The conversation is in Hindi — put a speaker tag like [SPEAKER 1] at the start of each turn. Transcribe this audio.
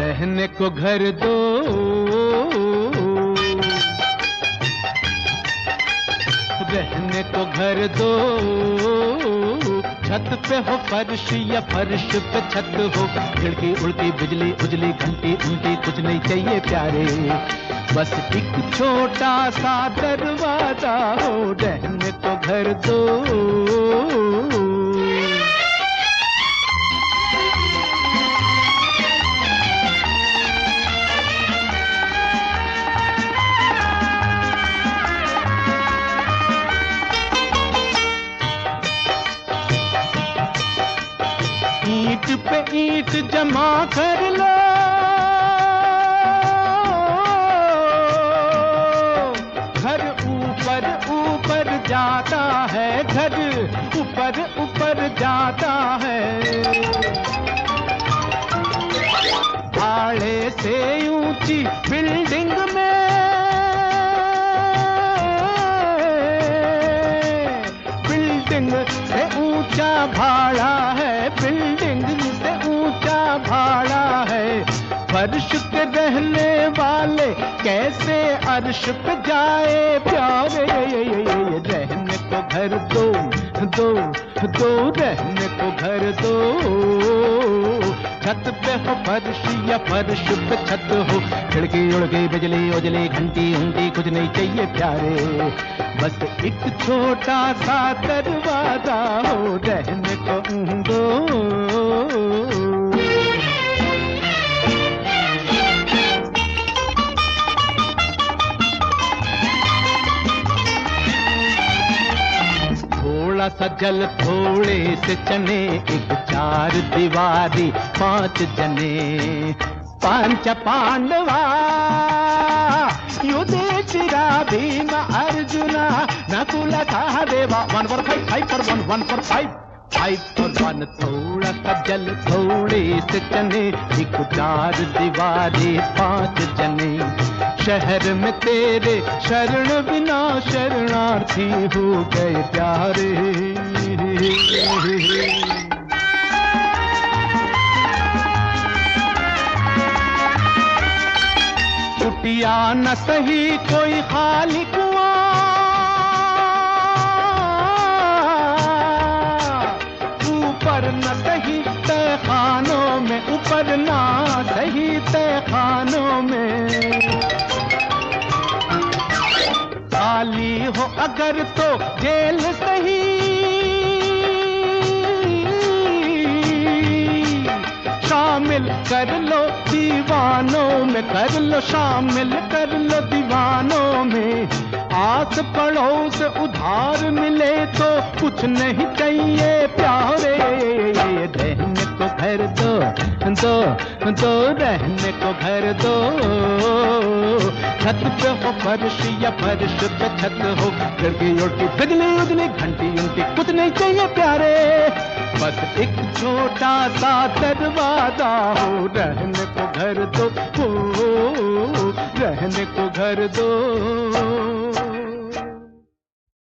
[SPEAKER 1] रहने को घर दो, रहने को घर दो। छत पे हो फर्श या फर्श पे छत हो, खिड़की उड़ती बिजली उजली घंटी उनकी, कुछ नहीं चाहिए प्यारे, बस एक छोटा सा दरवाजा हो, रहने को घर दो। ईंट पे ईंट जमा कर लो, घर ऊपर ऊपर जाता है, घर ऊपर ऊपर जाता है। भाड़े से ऊंची बिल्डिंग में, बिल्डिंग से ऊंचा भाड़ा है, बिल्डिंग से ऊंचा भाड़ा है। फर्श पे रहने वाले कैसे अर्श पे जाए प्यारे, रहने को घर दो, दो दो, रहने को घर दो। छत पे हो फर्श या फर्श पे छत हो, खिड़की उड़ गई बिजली उजली घंटी उंटी, कुछ नहीं चाहिए प्यारे, बस एक छोटा सा दरवाजा हो, रहने को दो। थोड़ा सा जल थोड़े से चने, एक चार दीवारी पांच जने, पंच पांडवा Yudhishthira Bhim arjuna Nakul Sahadeva. 1 for 5, 5 for 1, 1 for 5, 5 for 1। थोड़ा सा जल थोड़े से चने, एक चार दीवारी पांच जने, शहर में तेरे शरण बिना शरणार्थी हो गए प्यारे। कुटिया न सही कोई खाली कुआं, ऊपर न सही तहखानों में, ऊपर ना सही तहखानों में। खाली हो अगर तो जेल सही, शामिल कर लो दीवानों में, कर लो शामिल कर लो दीवानों में। आस पड़ोस उधार मिले तो कुछ नहीं चाहिए प्यारे, रहने को घर दो, दो दो, रहने को घर दो। छत पे हो फर्श या फर्श पे छत हो, खिड़की उड़ती बिजली उजली घंटी उनकी, कुछ नहीं चाहिए प्यारे, बस एक छोटा सा दरवाजा हो, रहने को घर दो, रहने को घर दो।